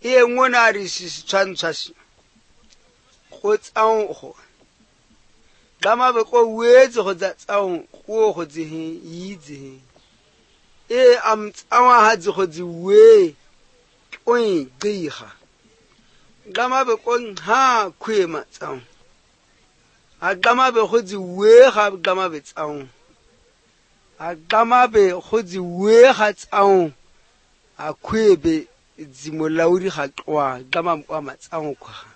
e ngwana re sitshwantshwa go tsaong go gama be go wetse go tsaong go tse yitse e am tsawa ha tse go tse we oi giga gama be go ha khwema tsaong a gama be go tse we ga gama be tsaong a gama be go tse we ga tsaong a khwebe dzimolaudi ga tloa gama wa matsaong kwa